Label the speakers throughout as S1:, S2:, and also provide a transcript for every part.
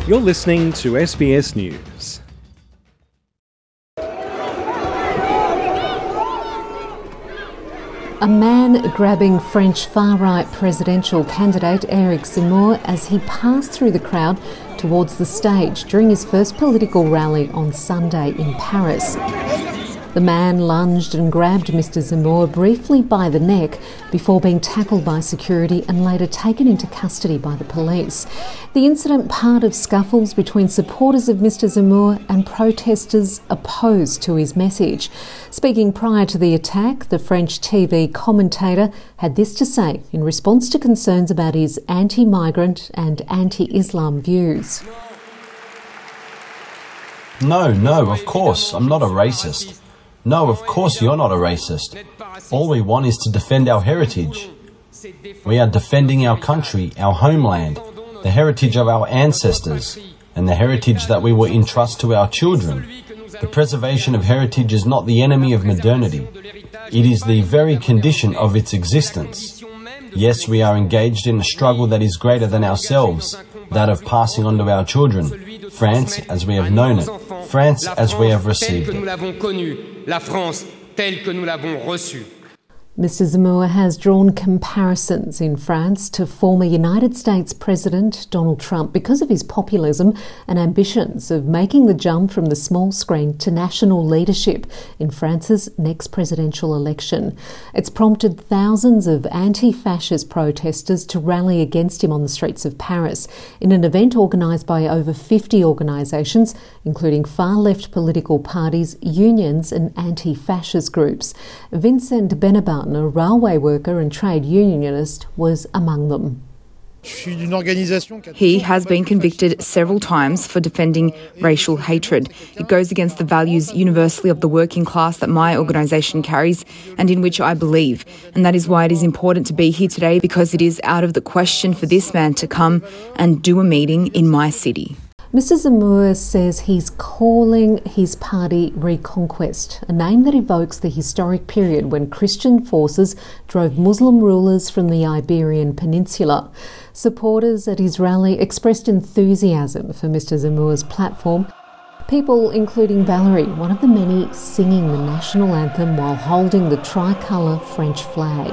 S1: You're listening to SBS News.
S2: A man grabbing French far-right presidential candidate Éric Zemmour as he passed through the crowd towards the stage during his first political rally on Sunday in Paris. The man lunged and grabbed Mr Zemmour briefly by the neck before being tackled by security and later taken into custody by the police. The incident part of scuffles between supporters of Mr Zemmour and protesters opposed to his message. Speaking prior to the attack, the French TV commentator had this to say in response to concerns about his anti-migrant and anti-Islam views.
S3: No, of course, I'm not a racist. No, of course you're not a racist. All we want is to defend our heritage. We are defending our country, our homeland, the heritage of our ancestors, and the heritage that we will entrust to our children. The preservation of heritage is not the enemy of modernity. It is the very condition of its existence. Yes, we are engaged in a struggle that is greater than ourselves, that of passing on to our children, France as we have known it, France as we have received it.
S4: La France telle que nous l'avons reçue.
S2: Mr Zemmour has drawn comparisons in France to former United States President Donald Trump because of his populism and ambitions of making the jump from the small screen to national leadership in France's next presidential election. It's prompted thousands of anti-fascist protesters to rally against him on the streets of Paris in an event organised by over 50 organisations, including far-left political parties, unions and anti-fascist groups. Vincent Benabarn, a railway worker and trade unionist, was among them.
S5: He has been convicted several times for defending racial hatred. It goes against the values universally of the working class that my organisation carries and in which I believe. And that is why it is important to be here today, because it is out of the question for this man to come and do a meeting in my city.
S2: Mr Zemmour says he's calling his party Reconquest, a name that evokes the historic period when Christian forces drove Muslim rulers from the Iberian Peninsula. Supporters at his rally expressed enthusiasm for Mr Zemmour's platform. People including Valerie, one of the many singing the national anthem while holding the tricolour French flag.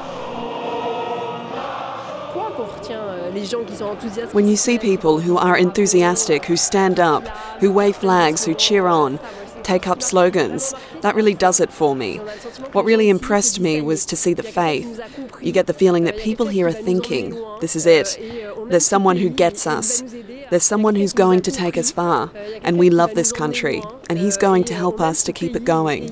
S6: When you see people who are enthusiastic, who stand up, who wave flags, who cheer on, take up slogans, that really does it for me. What really impressed me was to see the faith. You get the feeling that people here are thinking, this is it. There's someone who gets us. There's someone who's going to take us far, and we love this country, and he's going to help us to keep it going.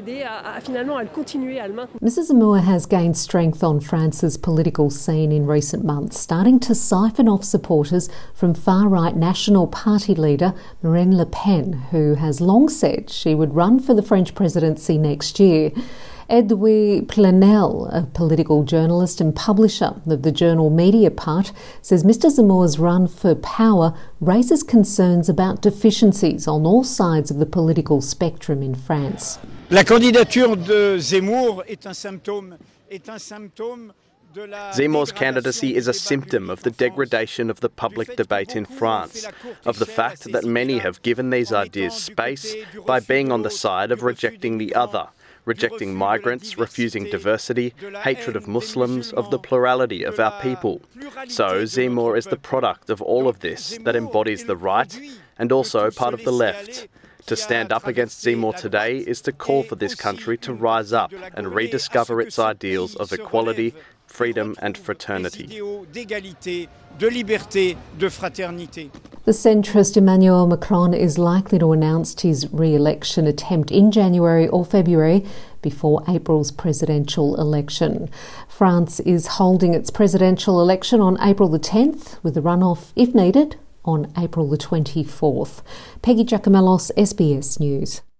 S2: Mrs Zemmour has gained strength on France's political scene in recent months, starting to siphon off supporters from far-right National Party leader Marine Le Pen, who has long said she would run for the French presidency next year. Edouard Plenel, a political journalist and publisher of the journal Mediapart, says Mr Zemmour's run for power raises concerns about deficiencies on all sides of the political spectrum in France.
S7: La candidature de Zemmour est un symptôme
S8: Zemmour's candidacy is a symptom of the degradation of the public debate in France, of the fact that many have given these ideas space by being on the side of rejecting the other, rejecting migrants, refusing diversity, hatred of Muslims, of the plurality of our people. So Zemmour is the product of all of this that embodies the right and also part of the left. To stand up against Zemmour today is to call for this country to rise up and rediscover its ideals of equality, freedom and fraternity.
S2: The centrist Emmanuel Macron is likely to announce his re-election attempt in January or February before April's presidential election. France is holding its presidential election on April the 10th, with a runoff, if needed, on April the 24th. Peggy Giacomellos, SBS News.